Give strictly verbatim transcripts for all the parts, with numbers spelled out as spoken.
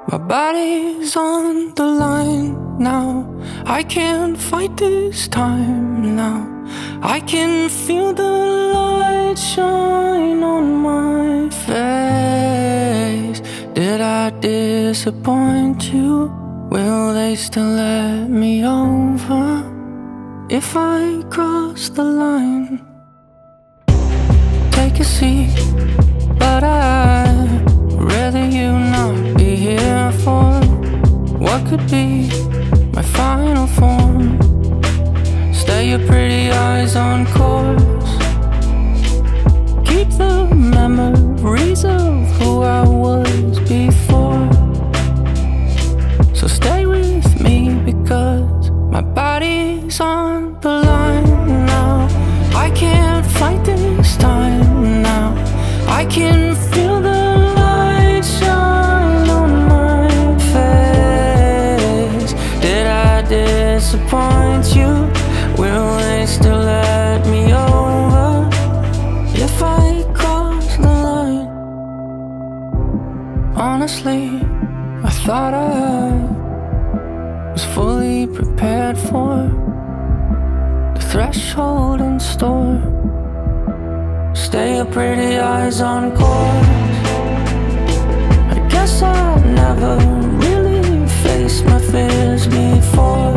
My body's on the line now. I can't fight this time now. I can feel the light shine on my face. Did I disappoint you? Will they still let me over if I cross the line? Take a seat, but I'd rather you not be here for what could be my final form. Stay your pretty eyes on course. Keep the memories of who I was before. So stay with me because my body's on the line now. I can't fight this time now. I can feel the light shine on my face. Did I disappoint you? Will they still let me over if I cross the line? Honestly, I thought I was fully prepared for the threshold in store. Stay your pretty eyes on course. I guess I never really faced my fears before.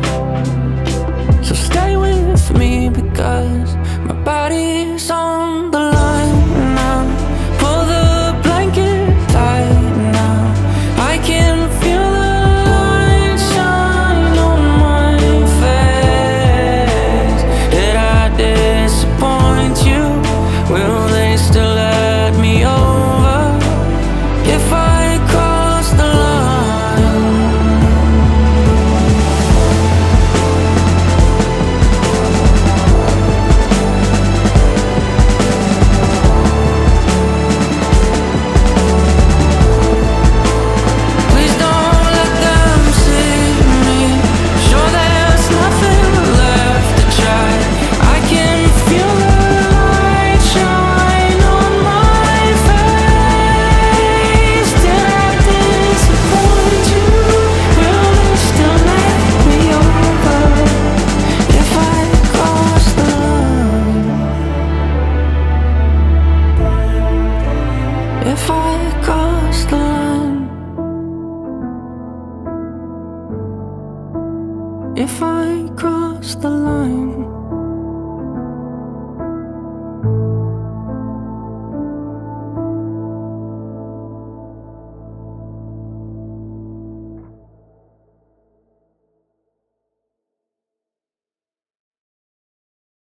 So stay with me because my body's on the line now. Pull the blanket tight now. I can feel the light shine on my face. Did I disappoint you? Will they still